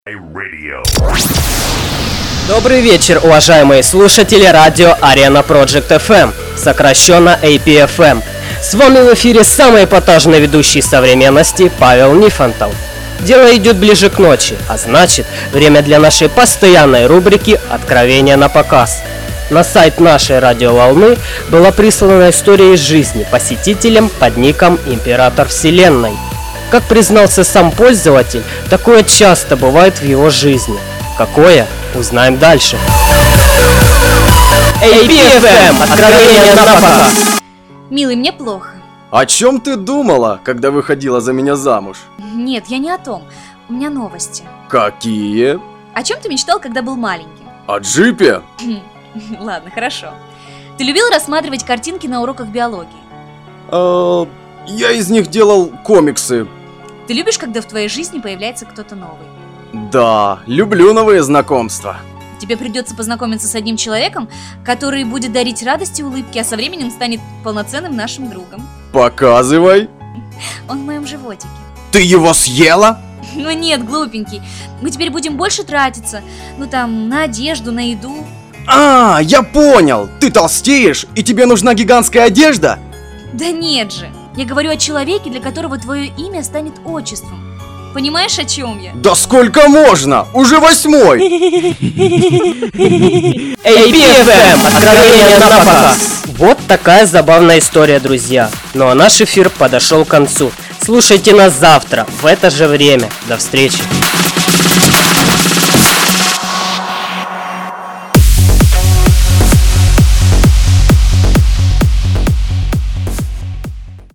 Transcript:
Добрый вечер, уважаемые слушатели радио Arena Project FM, сокращенно APFM. С вами в эфире самый эпатажный ведущий современности Павел Нифонтов. Дело идет ближе к ночи, а значит, время для нашей постоянной рубрики «Откровения на показ». На сайт нашей радиоволны была прислана история из жизни посетителям под ником «Император Вселенной». Как признался сам пользователь, такое часто бывает в его жизни. Какое? Узнаем дальше. APFM. Откровения на показ. Милый, мне плохо. О чем ты думала, когда выходила за меня замуж? Нет, я не о том. У меня новости. Какие? О чем ты мечтал, когда был маленьким? О джипе? Ладно, хорошо. Ты любил рассматривать картинки на уроках биологии? Я из них делал комиксы. Ты любишь, когда в твоей жизни появляется кто-то новый? Да, люблю новые знакомства. Тебе придется познакомиться с одним человеком, который будет дарить радость и улыбки, а со временем станет полноценным нашим другом. Показывай. Он в моем животике. Ты его съела? Ну нет, глупенький. Мы теперь будем больше тратиться. Ну там, на одежду, на еду. А, я понял. Ты толстеешь, и тебе нужна гигантская одежда? Да нет же. Я говорю о человеке, для которого твое имя станет отчеством. Понимаешь, о чем я? Да сколько можно? Уже 8-й. APFM. Откровения на показ. Вот такая забавная история, друзья. Ну а наш эфир подошел к концу. Слушайте нас завтра в это же время. До встречи.